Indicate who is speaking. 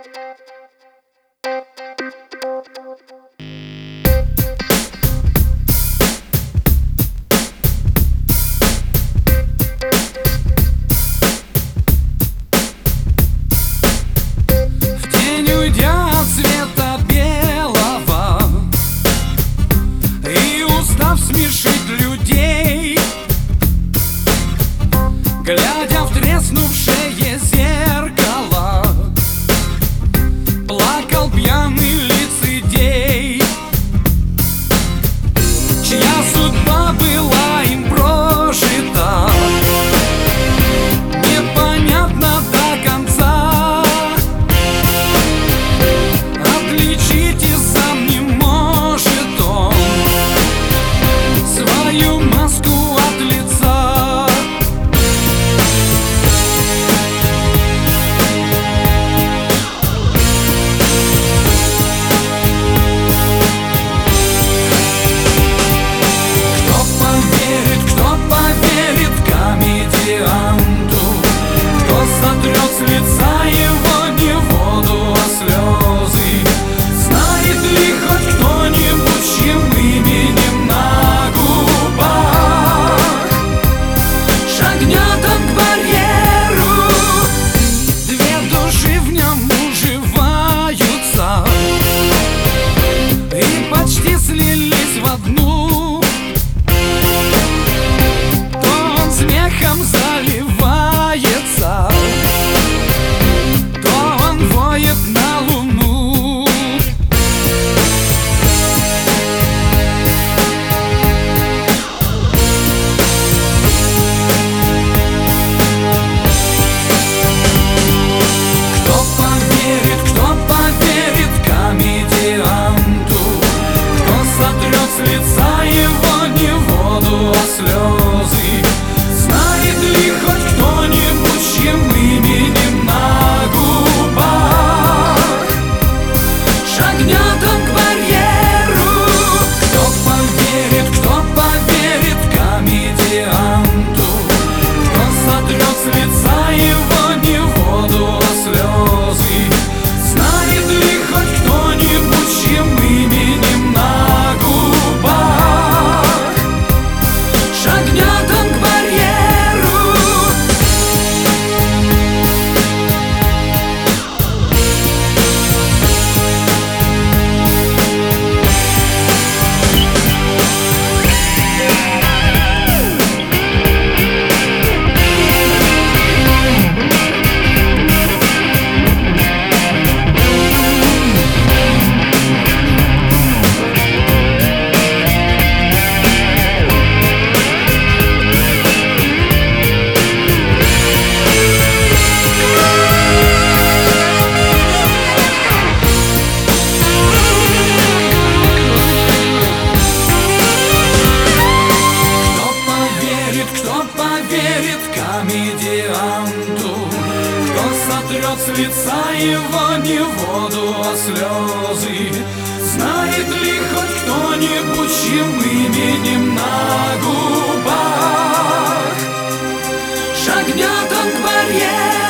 Speaker 1: Глядя в треснувшее зеркало, плакал пьяный лицедей, чья судьба была им прожита непонятно до конца. Отличить и сам не может он свою маску от лица. Заливается, то он воет на луну. Кто поверит комедианту, кто сотрет с лица его не воду, а слезы? Знает ли хоть кто-нибудь, чьим именем на губах шагнет он к барьеру? Кто поверит комедианту, кто сотрет с лица его не воду, а слезы? Знает ли хоть кто-нибудь, чьим именем на губах шагнет он к барьеру? Кто поверит комедианту, кто сотрет с лица его не воду, а слезы? Знает ли хоть кто-нибудь, чьим именем на губах шагнет он к барьеру?